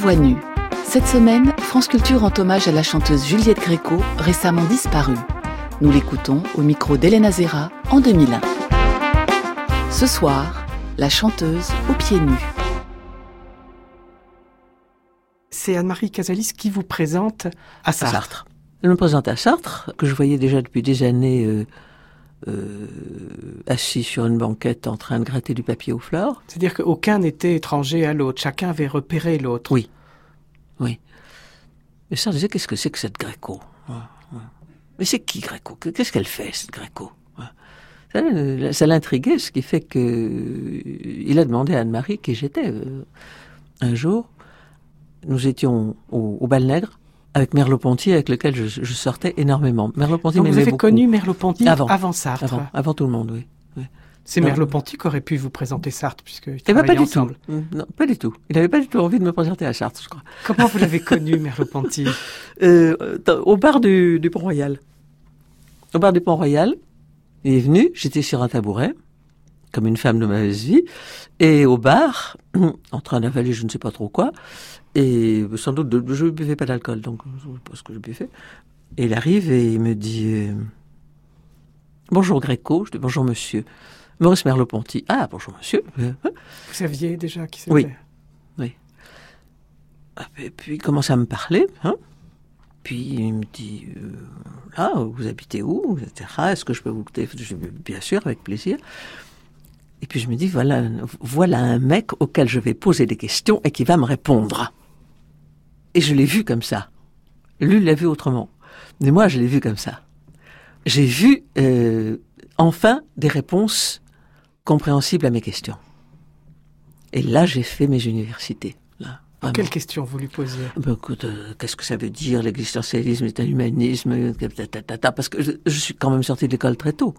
Voix nue. Cette semaine, France Culture rend hommage à la chanteuse Juliette Gréco, récemment disparue. Nous l'écoutons au micro d'Hélène Azera en 2001. Ce soir, la chanteuse aux pieds nus. C'est Anne-Marie Casalis qui vous présente à Sartre. Elle me présente à Sartre, que je voyais déjà depuis des années assis sur une banquette en train de gratter du papier aux fleurs. C'est-à-dire qu'aucun n'était étranger à l'autre, chacun avait repéré l'autre. Oui. Et Sartre disait, qu'est-ce que c'est que cette Gréco ? Mais c'est qui Gréco ? Qu'est-ce qu'elle fait, cette Gréco ? Ça l'intriguait, ce qui fait que il a demandé à Anne-Marie qui j'étais. Un jour, nous étions au Bal-Nègre avec Merleau-Ponty, avec lequel je sortais énormément. Merleau-Ponty Donc m'aimait vous avez beaucoup. connu Merleau-Ponty avant Sartre. Avant tout le monde, oui. C'est Merleau-Ponty qui aurait pu vous présenter Sartre, puisqu'ils pas travaillaient du ensemble. tout. Non, pas du tout. Il n'avait pas du tout envie de me présenter à Sartre, je crois. Comment vous l'avez connu, Merleau-Ponty ? Au bar du Pont-Royal. Au bar du Pont-Royal, il est venu, j'étais sur un tabouret, comme une femme de mauvaise vie, et au bar, en train d'avaler je ne sais pas trop quoi, et sans doute, je ne buvais pas d'alcool, donc je ne sais pas ce que je buvais. Et il arrive et il me dit bonjour Gréco, je dis bonjour monsieur. Maurice Merleau-Ponty. Ah, bonjour monsieur. Vous saviez déjà qui c'était ? Oui. Et puis il commence à me parler, Puis il me dit là, vous habitez où, etc. Est-ce que je peux vous téléphoner ? Je dis bien sûr, avec plaisir. Et puis je me dis voilà un mec auquel je vais poser des questions et qui va me répondre. Et je l'ai vu comme ça. Lui l'a vu autrement. Mais moi, je l'ai vu comme ça. J'ai vu enfin des réponses compréhensibles à mes questions. Et là, j'ai fait mes universités. Quelles questions vous lui posiez ? Écoute, qu'est-ce que ça veut dire, l'existentialisme est un humanisme, parce que je suis quand même sorti de l'école très tôt.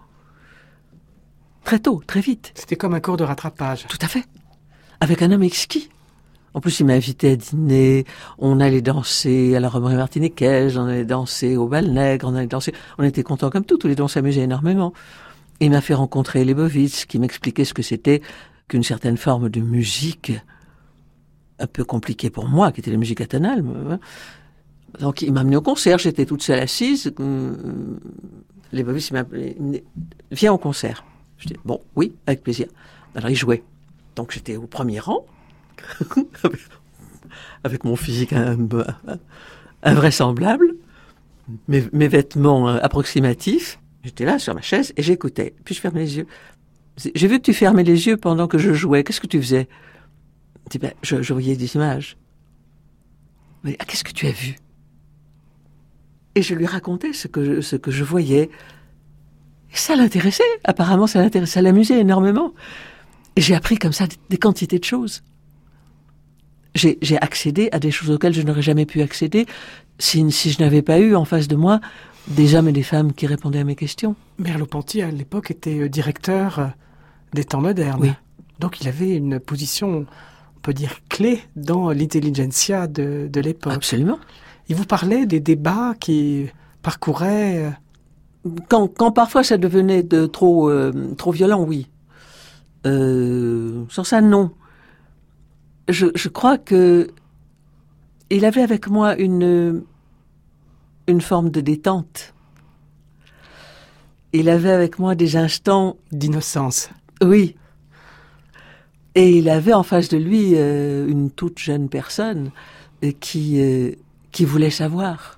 Très tôt, très vite. C'était comme un cours de rattrapage. Tout à fait. Avec un homme exquis. En plus, il m'a invité à dîner, on allait danser à la Romerie Martiniquaise, on allait danser au Bal-Nègre, on était contents comme tout, tous les deux on s'amusait énormément. Il m'a fait rencontrer Leibovitz, qui m'expliquait ce que c'était qu'une certaine forme de musique un peu compliquée pour moi, qui était la musique atonale. Donc il m'a amené au concert, j'étais toute seule assise. Leibovitz m'a appelé, viens au concert. Je dis bon, oui, avec plaisir. Alors il jouait. Donc j'étais au premier rang, avec mon physique invraisemblable, mes vêtements approximatifs. J'étais là sur ma chaise et j'écoutais. Puis je fermais les yeux. J'ai vu que tu fermais les yeux pendant que je jouais. Qu'est-ce que tu faisais ? Je dis, je voyais des images. Mais qu'est-ce que tu as vu ? Et je lui racontais ce que je voyais. Et ça l'intéressait. Apparemment, ça l'intéressait. Ça l'amusait énormément. Et j'ai appris comme ça des quantités de choses. J'ai accédé à des choses auxquelles je n'aurais jamais pu accéder si je n'avais pas eu en face de moi des hommes et des femmes qui répondaient à mes questions. Merleau-Ponty, à l'époque, était directeur des temps modernes. Oui. Donc il avait une position, on peut dire, clé dans l'intelligentsia de l'époque. Absolument. Il vous parlait des débats qui parcouraient... Quand parfois ça devenait trop violent, oui. Sans ça, non. Je crois que il avait avec moi une forme de détente. Il avait avec moi des instants d'innocence. Oui. Et il avait en face de lui une toute jeune personne qui voulait savoir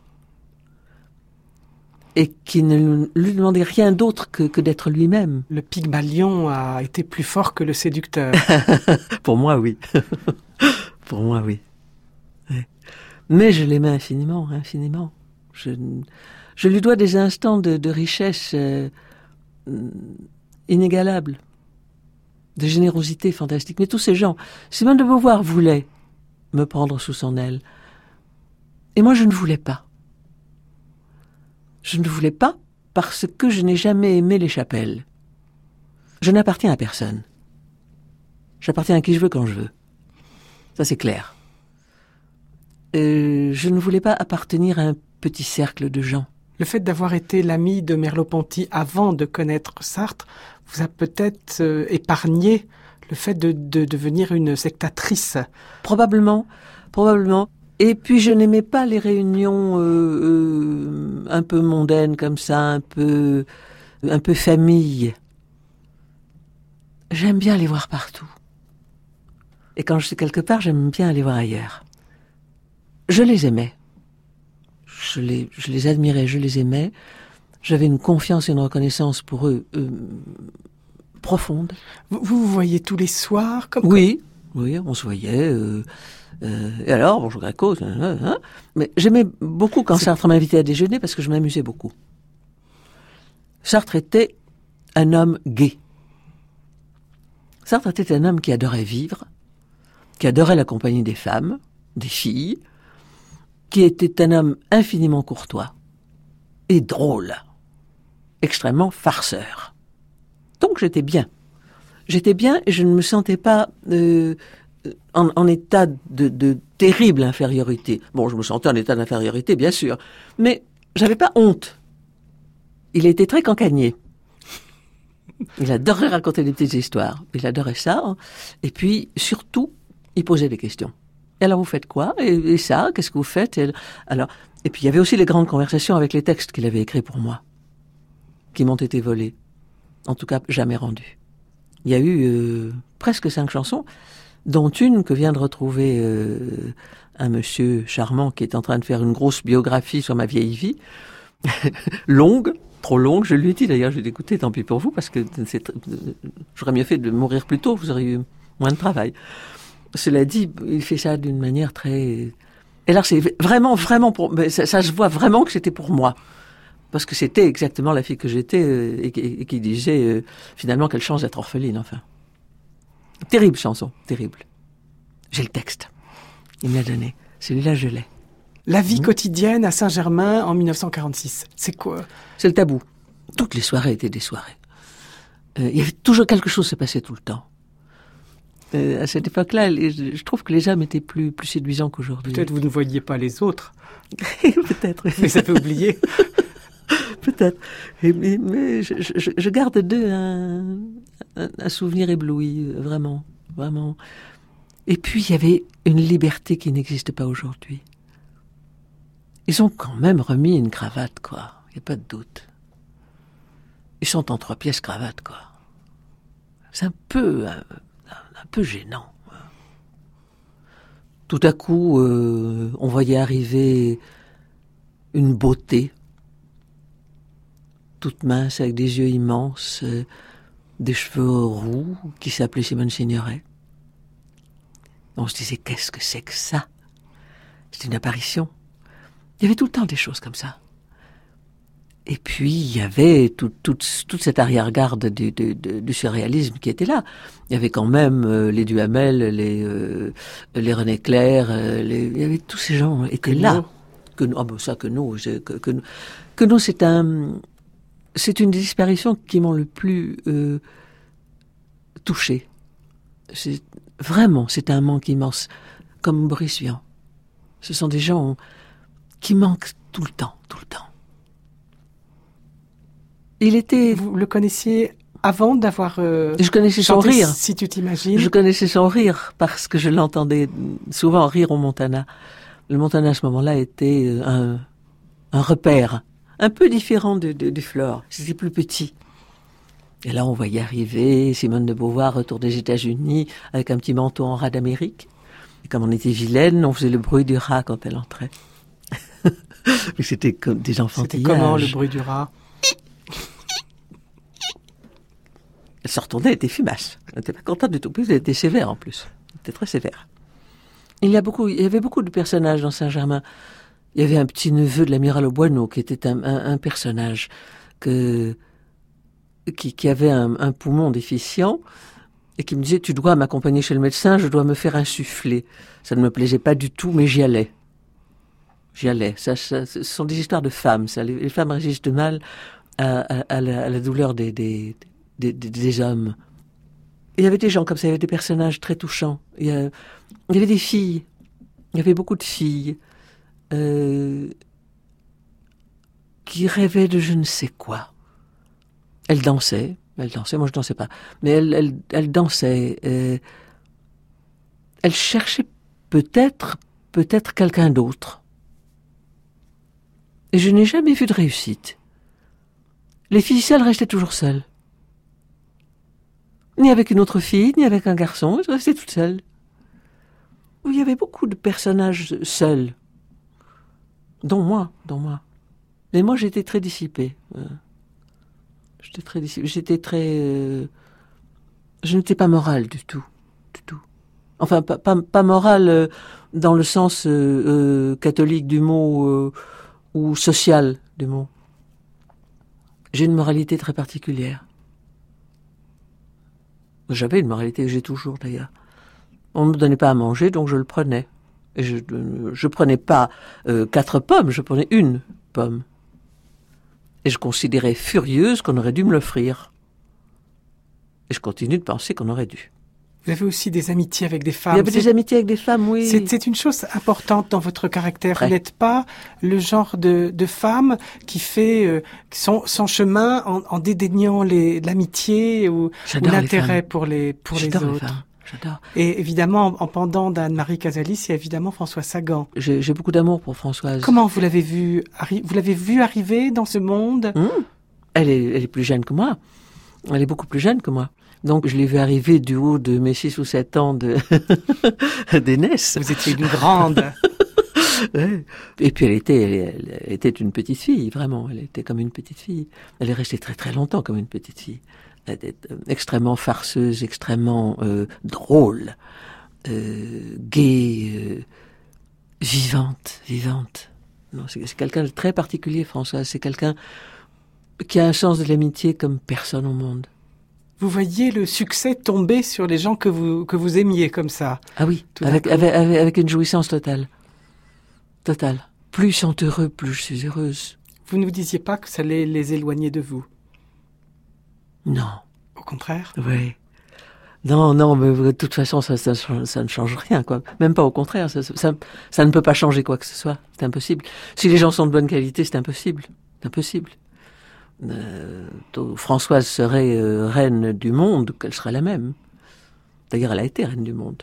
et qui ne lui demandait rien d'autre que d'être lui-même. Le Pygmalion a été plus fort que le séducteur. Pour moi, oui. Pour moi, oui. Ouais. Mais je l'aimais infiniment, infiniment. Je lui dois des instants de richesse inégalable, de générosité fantastique. Mais tous ces gens, Simone de Beauvoir voulait me prendre sous son aile. Et moi, je ne voulais pas. Je ne voulais pas parce que je n'ai jamais aimé les chapelles. Je n'appartiens à personne. J'appartiens à qui je veux quand je veux. Ça, c'est clair. Je ne voulais pas appartenir à un petit cercle de gens. Le fait d'avoir été l'ami de Merleau-Ponty avant de connaître Sartre vous a peut-être épargné le fait de devenir une sectatrice. Probablement probablement. Et puis je n'aimais pas les réunions un peu mondaines comme ça, un peu famille. J'aime bien les voir partout. Et quand je suis quelque part, j'aime bien aller voir ailleurs. Je les aimais. Je les admirais, je les aimais. J'avais une confiance et une reconnaissance pour eux profonde. Vous voyez tous les soirs comme Oui, on se voyait. Et alors, bonjour Gréco. Mais j'aimais beaucoup quand Sartre m'invitait à déjeuner parce que je m'amusais beaucoup. Sartre était un homme gai. Sartre était un homme qui adorait vivre, qui adorait la compagnie des femmes, des filles, qui était un homme infiniment courtois et drôle, extrêmement farceur. Donc j'étais bien. J'étais bien et je ne me sentais pas en état de terrible infériorité. Bon, je me sentais en état d'infériorité, bien sûr, mais j'avais pas honte. Il était très cancanier. Il adorait raconter des petites histoires. Il adorait ça. Hein. Et puis, surtout, il posait des questions. Et alors, vous faites quoi ? Et ça, qu'est-ce que vous faites ? Et puis, il y avait aussi les grandes conversations avec les textes qu'il avait écrits pour moi, qui m'ont été volés. En tout cas, jamais rendus. Il y a eu presque 5 chansons, dont une que vient de retrouver un monsieur charmant qui est en train de faire une grosse biographie sur ma vieille vie, longue, trop longue. Je lui ai dit d'ailleurs, je lui ai dit, écoutez, tant pis pour vous, parce que j'aurais mieux fait de mourir plus tôt, vous auriez eu moins de travail. Cela dit, il fait ça d'une manière très... Et là, c'est vraiment pour... Ça se voit vraiment que c'était pour moi. Parce que c'était exactement la fille que j'étais et qui disait finalement quelle chance d'être orpheline, enfin. Terrible chanson, terrible. J'ai le texte. Il me l'a donné. Celui-là, je l'ai. La vie quotidienne à Saint-Germain en 1946, c'est quoi ? C'est le tabou. Toutes les soirées étaient des soirées. Il y avait toujours quelque chose qui se passait tout le temps. À cette époque-là, je trouve que les hommes étaient plus séduisants qu'aujourd'hui. Peut-être vous ne voyiez pas les autres. Peut-être. Vous avez oublié. Peut-être. Mais je garde d'eux un souvenir ébloui, vraiment, vraiment. Et puis, il y avait une liberté qui n'existe pas aujourd'hui. Ils ont quand même remis une cravate, quoi. Il n'y a pas de doute. Ils sont en 3 pièces cravate, quoi. C'est un peu gênant. Tout à coup, on voyait arriver une beauté, toute mince, avec des yeux immenses, des cheveux roux, qui s'appelait Simone Signoret. On se disait, qu'est-ce que c'est que ça ? C'est une apparition. Il y avait tout le temps des choses comme ça. Et puis, il y avait toute cette arrière-garde du surréalisme qui était là. Il y avait quand même les Duhamel, les René Clair, il y avait tous ces gens étaient là. Queneau, c'est une des disparitions qui m'ont le plus touché. C'est un manque immense, comme Boris Vian. Ce sont des gens qui manquent tout le temps. Vous le connaissiez avant d'avoir je connaissais son rire. Si tu t'imagines. Je connaissais son rire parce que je l'entendais souvent rire au Montana. Le Montana à ce moment-là était un repère, un peu différent du Flore. C'était plus petit. Et là, on voyait arriver Simone de Beauvoir, retour des États-Unis, avec un petit manteau en rat d'Amérique. Et comme on était vilaine, on faisait le bruit du rat quand elle entrait. Mais c'était comme des enfantillages. C'était comment le bruit du rat ? Elle se retournait, elle était fumasse. Elle n'était pas contente du tout. Puis elle était sévère en plus. Elle était très sévère. Il y avait beaucoup de personnages dans Saint-Germain. Il y avait un petit neveu de l'amiral Auboineau qui était un personnage qui avait un poumon déficient et qui me disait, tu dois m'accompagner chez le médecin, je dois me faire insuffler. Ça ne me plaisait pas du tout, mais j'y allais. Ça, ce sont des histoires de femmes. Ça. Les femmes résistent mal à la douleur des hommes. Il y avait des gens comme ça, il y avait des personnages très touchants. Il y avait des filles. Il y avait beaucoup de filles qui rêvaient de je ne sais quoi. Elles dansaient, moi je dansais pas, mais elles dansaient. Elles cherchaient peut-être peut-être quelqu'un d'autre. Et je n'ai jamais vu de réussite. Les filles seules restaient toujours seules. Ni avec une autre fille, ni avec un garçon, je restais toute seule. Il y avait beaucoup de personnages seuls. Dont moi. Mais moi, j'étais très dissipée. Je n'étais pas morale du tout. Enfin, pas morale dans le sens catholique du mot ou social du mot. J'ai une moralité très particulière. J'avais une moralité que j'ai toujours d'ailleurs. On ne me donnait pas à manger, donc je le prenais. Et je prenais pas 4 pommes, je prenais une pomme. Et je considérais furieuse qu'on aurait dû me l'offrir. Et je continue de penser qu'on aurait dû. Vous avez aussi des amitiés avec des femmes. Il y avait des amitiés avec des femmes, oui. C'est une chose importante dans votre caractère. Très. Vous n'êtes pas le genre de femme qui fait son chemin en dédaignant l'amitié ou l'intérêt pour les J'adore autres. Les femmes. J'adore. Et évidemment, en pendant d'Anne-Marie Casalis, il y a évidemment Françoise Sagan. J'ai beaucoup d'amour pour Françoise. Comment vous l'avez vu arriver dans ce monde? Elle est plus jeune que moi. Elle est beaucoup plus jeune que moi. Donc, je l'ai vue arriver du haut de mes 6 ou 7 ans d'aînesse. Vous étiez une grande. Ouais. Et puis, elle était une petite fille, vraiment. Elle était comme une petite fille. Elle est restée très très longtemps comme une petite fille. Elle était extrêmement farceuse, extrêmement drôle, gaie, vivante. Non, c'est quelqu'un de très particulier, Françoise. C'est quelqu'un qui a un sens de l'amitié comme personne au monde. Vous voyez le succès tomber sur les gens que vous aimiez comme ça. Ah oui, avec une jouissance totale. Totale. Plus ils sont heureux, plus je suis heureuse. Vous ne vous disiez pas que ça allait les éloigner de vous? Non. Au contraire? Oui. Non, mais de toute façon, ça ne change rien, quoi. Même pas au contraire, ça ne peut pas changer quoi que ce soit. C'est impossible. Si les gens sont de bonne qualité, c'est impossible. C'est impossible. Françoise serait reine du monde, qu'elle serait la même. D'ailleurs, elle a été reine du monde.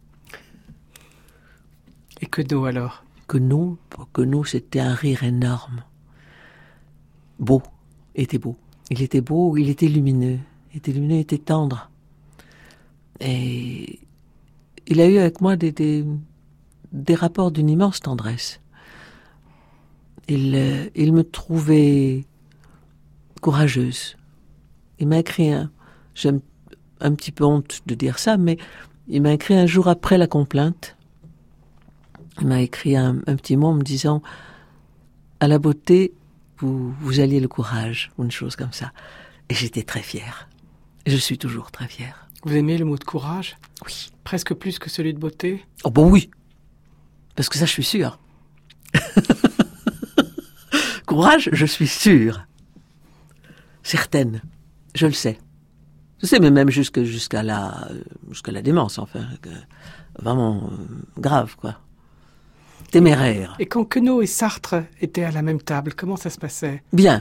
Et Queneau, alors? Queneau, c'était un rire énorme. Beau. Il était beau, il était lumineux. Il était tendre. Et il a eu avec moi des rapports d'une immense tendresse. Il me trouvait courageuse. Il m'a écrit j'ai un petit peu honte de dire ça, mais il m'a écrit un jour après la complainte. Il m'a écrit un petit mot en me disant « À la beauté, vous alliez le courage », ou une chose comme ça. Et j'étais très fière. Et je suis toujours très fière. Vous aimez le mot de courage? Oui. Presque plus que celui de beauté? Oh bon oui. Parce que ça, je suis sûre. Courage, je suis sûre. Certaine. Je le sais. Je sais, mais même jusqu'à la démence, enfin. Vraiment grave, quoi. Téméraire. Et quand Queneau et Sartre étaient à la même table, comment ça se passait? Bien.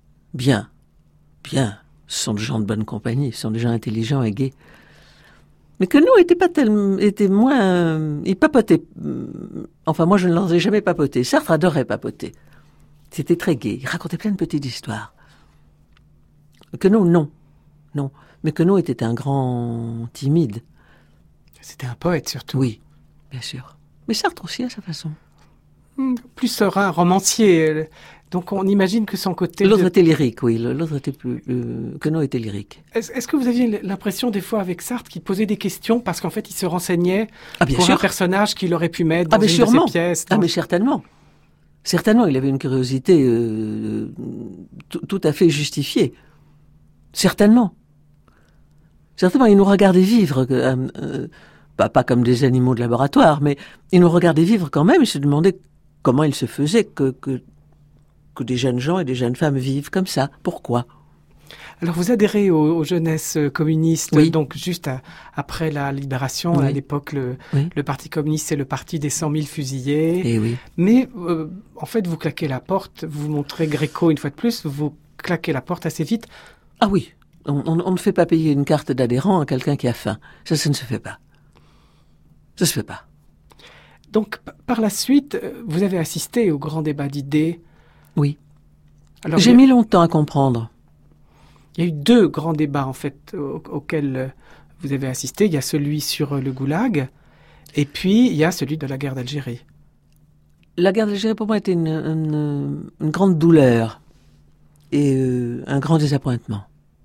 Ce sont des gens de bonne compagnie, ce sont des gens intelligents et gais. Mais Queneau était moins... Il papotait. Enfin, moi, je ne leur ai jamais papoté. Sartre adorait papoter. C'était très gai. Il racontait plein de petites histoires. Queneau, non. Mais Queneau était un grand timide. C'était un poète, surtout. Oui, bien sûr. Mais Sartre aussi, à sa façon. Plus serein, romancier. Donc, on imagine que son côté... L'autre était lyrique, oui. L'autre était plus... Queneau était lyrique. Est-ce que vous aviez l'impression, des fois, avec Sartre, qu'il posait des questions parce qu'en fait, il se renseignait pour sûr. un personnage qu'il aurait pu mettre dans une sûrement. de ses pièces? Mais certainement. Certainement, il avait une curiosité tout à fait justifiée. Certainement, il nous regardait vivre, pas comme des animaux de laboratoire, mais il nous regardait vivre quand même. Il se demandait comment il se faisait que des jeunes gens et des jeunes femmes vivent comme ça. Pourquoi? Alors, vous adhérez aux jeunesses communistes, oui. Donc juste après la libération, oui. À l'époque, le Parti communiste, c'est le parti des 100 000 fusillés. Et oui. Mais en fait, vous claquez la porte, vous montrez Gréco une fois de plus, vous claquez la porte assez vite. Ah oui, on ne fait pas payer une carte d'adhérent à quelqu'un qui a faim. Ça ne se fait pas. Ça se fait pas. Donc, par la suite, vous avez assisté au grand débat d'idées. Oui. Alors, J'ai mis longtemps à comprendre. Il y a eu 2 grands débats, en fait, auxquels vous avez assisté. Il y a celui sur le goulag, et puis il y a celui de la guerre d'Algérie. La guerre d'Algérie, pour moi, était une grande douleur et un grand désappointement.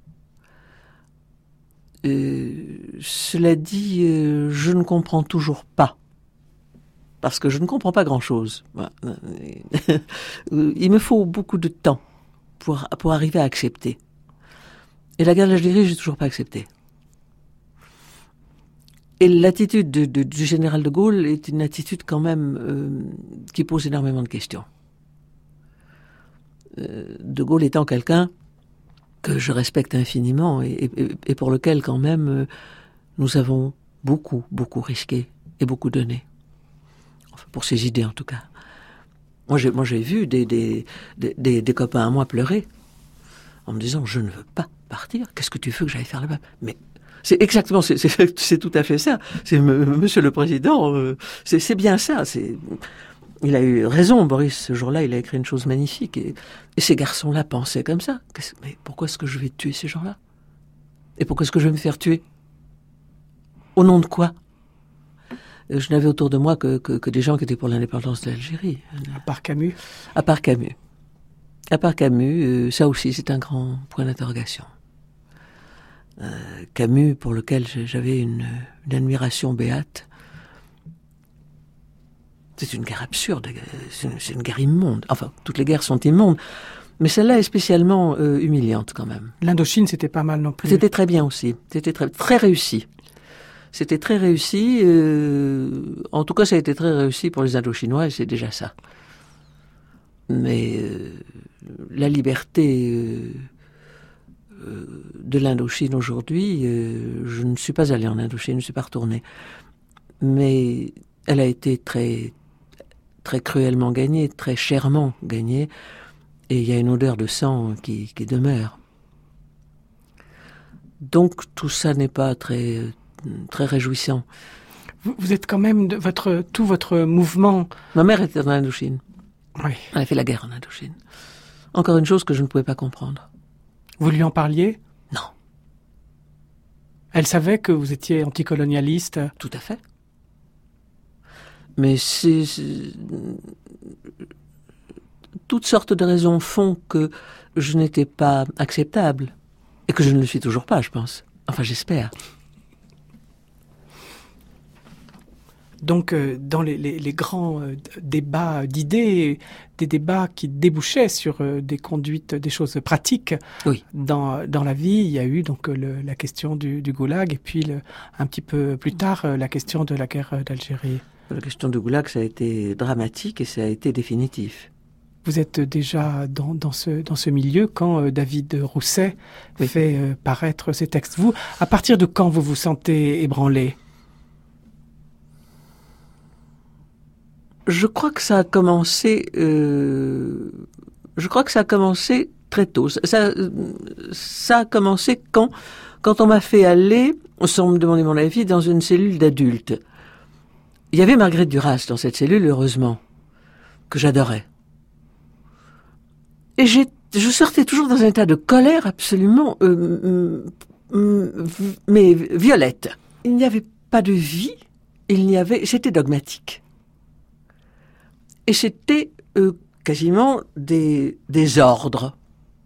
Cela dit, je ne comprends toujours pas. Parce que je ne comprends pas grand-chose. Il me faut beaucoup de temps pour arriver à accepter. Et la guerre d'Algérie, j'ai toujours pas accepté. Et l'attitude du général de Gaulle est une attitude quand même qui pose énormément de questions. De Gaulle étant quelqu'un que je respecte infiniment et pour lequel quand même nous avons beaucoup risqué et beaucoup donné. Enfin, pour ses idées en tout cas. Moi j'ai vu des copains à moi pleurer en me disant je ne veux pas partir, qu'est-ce que tu veux que j'aille faire là-bas? Mais c'est exactement, c'est tout à fait ça. C'est Monsieur le Président, c'est bien ça. Il a eu raison, Boris, ce jour-là, il a écrit une chose magnifique. Et ces garçons-là pensaient comme ça. Mais pourquoi est-ce que je vais tuer ces gens-là? Et pourquoi est-ce que je vais me faire tuer? Au nom de quoi? Je n'avais autour de moi que des gens qui étaient pour l'indépendance de l'Algérie. À part Camus? À part Camus. À part Camus, ça aussi, c'est un grand point d'interrogation. Camus, pour lequel j'avais une admiration béate. C'est une guerre absurde, c'est une guerre immonde. Enfin, toutes les guerres sont immondes, mais celle-là est spécialement humiliante quand même. L'Indochine, c'était pas mal non plus. C'était très bien aussi, c'était très réussi. C'était très réussi, en tout cas ça a été très réussi pour les Indochinois et c'est déjà ça. Mais la liberté de l'Indochine aujourd'hui, je ne suis pas allé en Indochine, je ne suis pas retourné. Mais elle a été très cruellement gagnée, très chèrement gagnée, et il y a une odeur de sang qui demeure. Donc tout ça n'est pas très réjouissant. Vous êtes quand même tout votre mouvement. Ma mère était en Indochine. Oui. Elle a fait la guerre en Indochine. Encore une chose que je ne pouvais pas comprendre. Vous lui en parliez? Non. Elle savait que vous étiez anticolonialiste? Tout à fait. Mais toutes sortes de raisons font que je n'étais pas acceptable. Et que je ne le suis toujours pas, je pense. Enfin, j'espère. Donc, dans les grands débats d'idées, des débats qui débouchaient sur des conduites, des choses pratiques oui. dans la vie, il y a eu donc la question du goulag et puis un petit peu plus tard la question de la guerre d'Algérie. La question du goulag, ça a été dramatique et ça a été définitif. Vous êtes déjà dans ce milieu quand David Rousset oui. fait paraître ses textes. Vous, à partir de quand vous vous sentez ébranlé? Je crois que ça a commencé. Très tôt. Ça a commencé quand on m'a fait aller, sans me demander mon avis, dans une cellule d'adultes. Il y avait Marguerite Duras dans cette cellule, heureusement, que j'adorais. Et je sortais toujours dans un état de colère absolument, mais violette. Il n'y avait pas de vie, c'était dogmatique. Et c'était quasiment des ordres.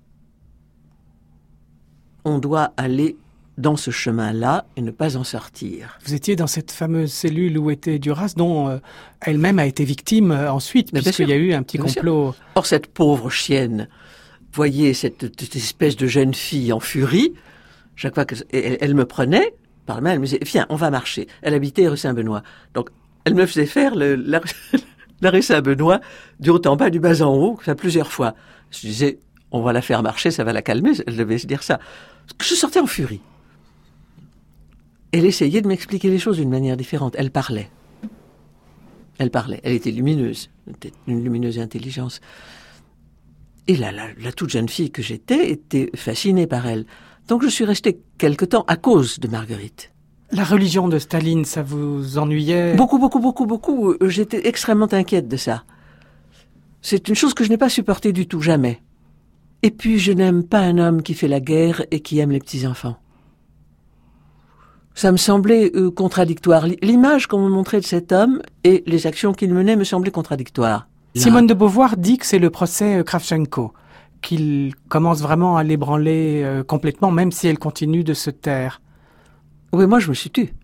On doit aller dans ce chemin-là et ne pas en sortir. Vous étiez dans cette fameuse cellule où était Duras, dont elle-même a été victime ensuite, puisqu'il y a eu un petit complot. Or, cette pauvre chienne voyait cette espèce de jeune fille en furie. Chaque fois qu'elle me prenait par la main, elle me disait « Viens, on va marcher ». Elle habitait rue Saint-Benoît. Donc, elle me faisait faire la rue Saint-Benoît du haut en bas, du bas en haut, ça plusieurs fois. Je disais « On va la faire marcher, ça va la calmer ». Elle devait se dire ça. Je sortais en furie. Elle essayait de m'expliquer les choses d'une manière différente. Elle parlait. Elle était lumineuse. C'était une lumineuse intelligence. Et la toute jeune fille que j'étais était fascinée par elle. Donc je suis restée quelque temps à cause de Marguerite. La religion de Staline, ça vous ennuyait? Beaucoup. J'étais extrêmement inquiète de ça. C'est une chose que je n'ai pas supportée du tout, jamais. Et puis, je n'aime pas un homme qui fait la guerre et qui aime les petits-enfants. Ça me semblait contradictoire. L'image qu'on me montrait de cet homme et les actions qu'il menait me semblaient contradictoires. Simone de Beauvoir dit que c'est le procès Kravchenko, qu'il commence vraiment à l'ébranler complètement, même si elle continue de se taire. Oui, moi je me suis tue.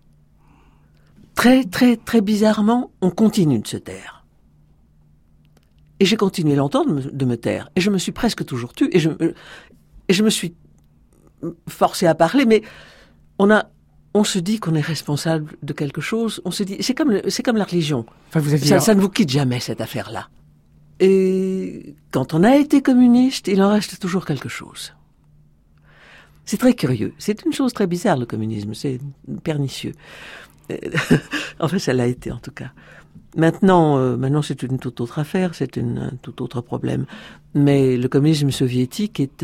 Très bizarrement, on continue de se taire. Et j'ai continué longtemps de me taire. Et je me suis presque toujours tue. Et je me suis forcée à parler, mais on se dit qu'on est responsable de quelque chose. On se dit, c'est comme la religion. Enfin, vous aviez... ça ne vous quitte jamais, cette affaire-là. Et quand on a été communiste, il en reste toujours quelque chose. C'est très curieux. C'est une chose très bizarre, le communisme. C'est pernicieux. Enfin, ça l'a été, en tout cas. Maintenant, c'est une toute autre affaire. C'est un tout autre problème. Mais le communisme soviétique est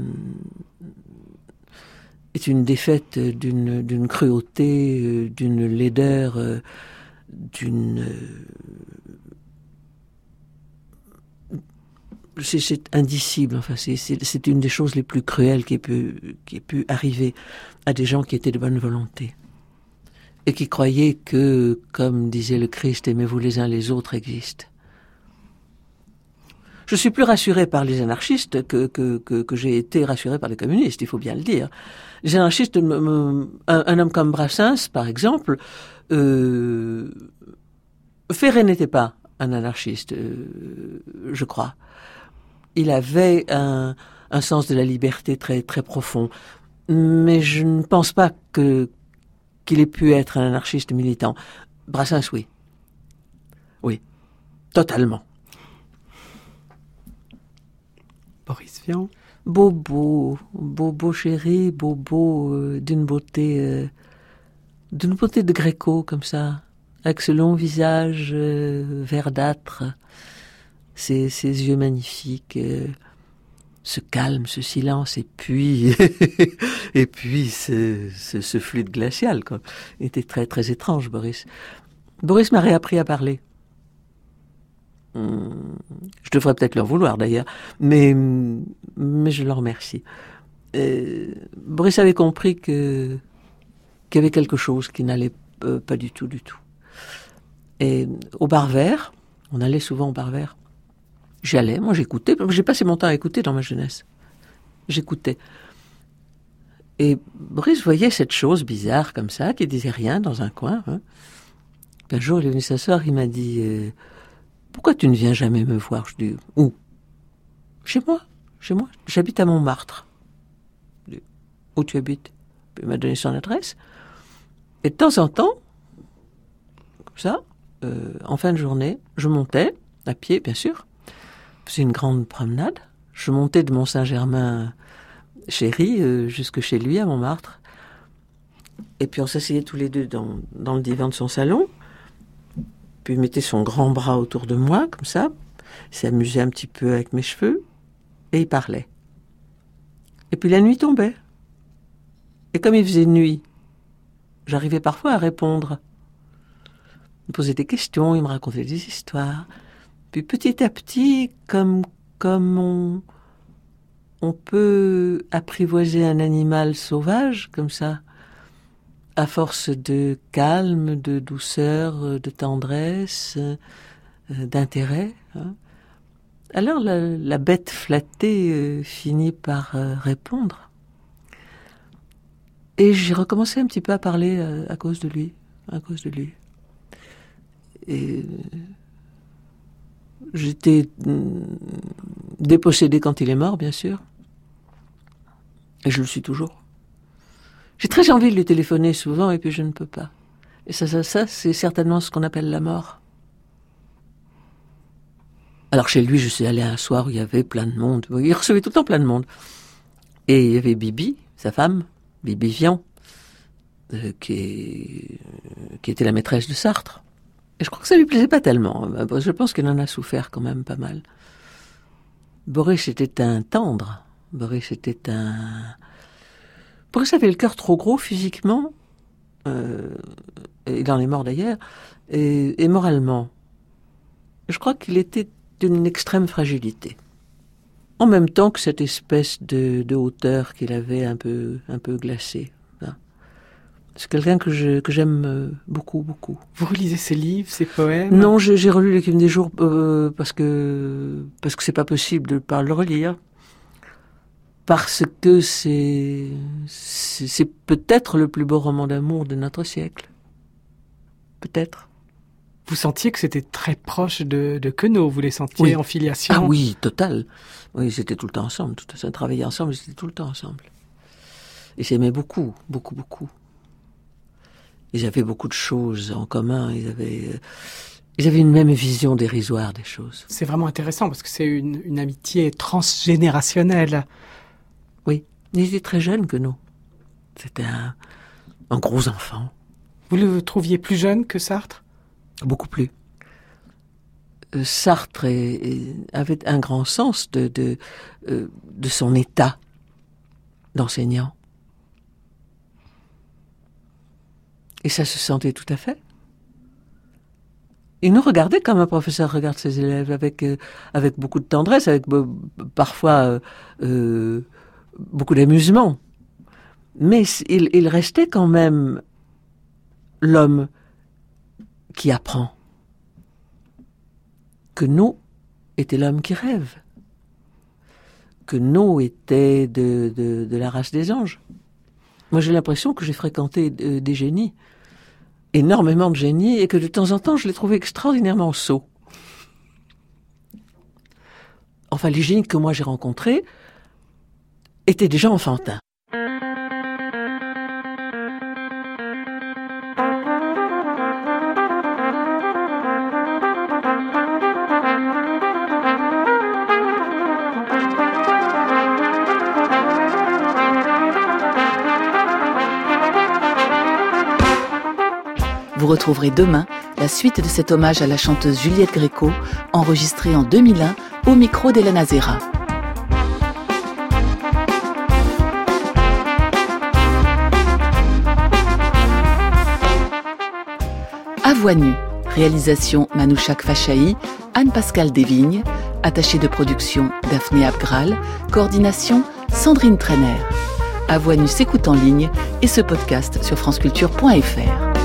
une défaite d'une cruauté, d'une laideur, c'est indicible. Enfin, c'est une des choses les plus cruelles qui ait pu arriver à des gens qui étaient de bonne volonté et qui croyaient que, comme disait le Christ, aimez-vous les uns les autres existe. Je suis plus rassuré par les anarchistes que j'ai été rassuré par les communistes, il faut bien le dire. Les anarchistes, un homme comme Brassens, par exemple, Ferré n'était pas un anarchiste, je crois. Il avait un sens de la liberté très profond, mais je ne pense pas qu'il ait pu être un anarchiste militant. Brassens, oui, totalement. Boris Vian. Bobo chéri, Bobo d'une beauté de Gréco comme ça, avec ce long visage verdâtre, ses yeux magnifiques, ce calme, ce silence, et puis ce fluide glacial, quoi. Il était très étrange, Boris. Boris m'a réappris à parler. Je devrais peut-être leur vouloir d'ailleurs, mais je leur remercie. Boris avait compris qu'il y avait quelque chose qui n'allait pas du tout. Et au bar vert, on allait souvent au bar vert. J'allais, moi j'écoutais, j'ai passé mon temps à écouter dans ma jeunesse. J'écoutais. Et Boris voyait cette chose bizarre comme ça, qui disait rien dans un coin. Hein. Un jour, il est venu s'asseoir, il m'a dit... pourquoi tu ne viens jamais me voir? Je dis, où? Chez moi. J'habite à Montmartre. Je dis, où tu habites? Il m'a donné son adresse. Et de temps en temps, comme ça, en fin de journée, je montais, à pied, bien sûr. C'est une grande promenade. Je montais de Mont-Saint-Germain chéri jusque chez lui, à Montmartre. Et puis on s'asseyait tous les deux dans le divan de son salon. Puis il mettait son grand bras autour de moi, comme ça. Il s'amusait un petit peu avec mes cheveux. Et il parlait. Et puis la nuit tombait. Et comme il faisait nuit, j'arrivais parfois à répondre. Il me posait des questions, il me racontait des histoires. Puis petit à petit, comme on peut apprivoiser un animal sauvage, comme ça, à force de calme, de douceur, de tendresse, d'intérêt. Hein. Alors la bête flattée finit par répondre. Et j'ai recommencé un petit peu à parler à cause de lui. Et j'étais dépossédée quand il est mort, bien sûr. Et je le suis toujours. J'ai très envie de lui téléphoner souvent et puis je ne peux pas. Et ça c'est certainement ce qu'on appelle la mort. Alors chez lui, je suis allée un soir où il y avait plein de monde. Il recevait tout le temps plein de monde. Et il y avait Bibi, sa femme, Bibi Vian, qui était la maîtresse de Sartre. Et je crois que ça lui plaisait pas tellement. Je pense qu'il en a souffert quand même pas mal. Boris était un tendre. Boris avait le cœur trop gros physiquement. il en est mort d'ailleurs, et moralement, je crois qu'il était d'une extrême fragilité. En même temps que cette espèce de hauteur qu'il avait un peu glacée. C'est quelqu'un que j'aime beaucoup, beaucoup. Vous relisez ses livres, ses poèmes? Non, j'ai relu L'écume des jours parce que c'est pas possible de ne pas le relire. Parce que c'est peut-être le plus beau roman d'amour de notre siècle. Peut-être. Vous sentiez que c'était très proche de Queneau, vous les sentiez en filiation? Ah oui, total. Oui, ils étaient tout le temps ensemble, ils travaillaient ensemble, ils étaient tout le temps ensemble. Ils s'aimaient beaucoup, beaucoup, beaucoup. Ils avaient beaucoup de choses en commun, ils avaient une même vision dérisoire des choses. C'est vraiment intéressant parce que c'est une amitié transgénérationnelle. Oui, il était très jeune que nous. C'était un gros enfant. Vous le trouviez plus jeune que Sartre? Beaucoup plus. Sartre avait un grand sens de son état d'enseignant. Et ça se sentait tout à fait. Il nous regardait comme un professeur regarde ses élèves, avec beaucoup de tendresse, avec parfois beaucoup d'amusement. Mais il restait quand même l'homme qui apprend. Queneau était l'homme qui rêve. Queneau était de la race des anges. Moi, j'ai l'impression que j'ai fréquenté des génies, énormément de génies, et que de temps en temps, je les trouvais extraordinairement sots. Enfin, les génies que moi j'ai rencontrés étaient déjà enfantins. Vous retrouverez demain la suite de cet hommage à la chanteuse Juliette Gréco, enregistré en 2001 au micro d'Hélène Azera. À voix nue, réalisation Manouchak Fachaï, Anne-Pascale Desvignes, attachée de production Daphné Abgral, coordination Sandrine Trainer. À voix nue s'écoute en ligne et ce podcast sur franceculture.fr.